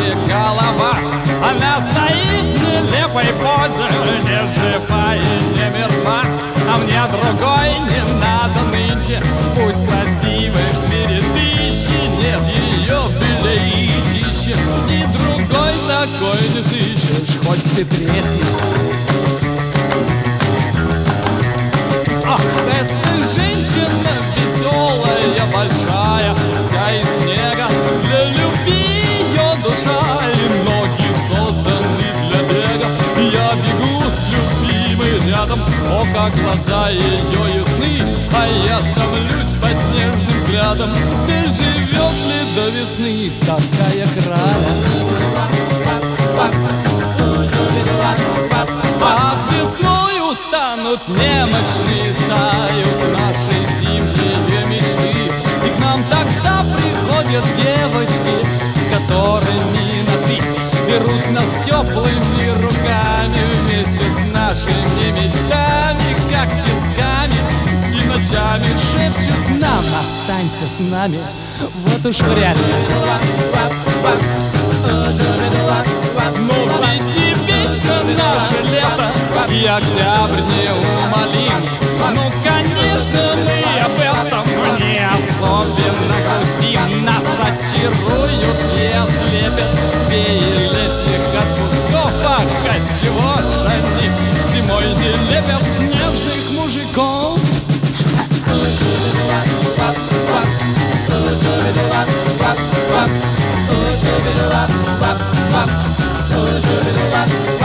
и голова. Она стоит в нелепой позе, не жива и не мертва. А мне другой не надо нынче, пусть красивой в мире тысячи, нет ее беличище, и другой такой не сыщешь, хоть ты тресни. Ах, эта женщина веселая, большая, вся из снега, для любви ее душа, и ноги созданы для бега. Я бегу с любимой рядом, о, как глаза ее ясны, а я томлюсь под нежным взглядом, доживет ли до весны такая краля. Ах, весною станут немощные, тают наши зимние мечты, и к нам тогда приходят девочки, с которыми на «ты», берут нас теплыми руками вместе с нашими мечтами, как тисками, и ночами шепчут нам: останься с нами. Вот уж вряд ли. Но ведь не вечно наше лето, и октябрь неумолим. Ну, конечно, мы об этом не особенно грустим. Нас очаруют и ослепят веи летних отпусков. Ах, отчего ж они зимой не лепят снежных мужиков? Bye.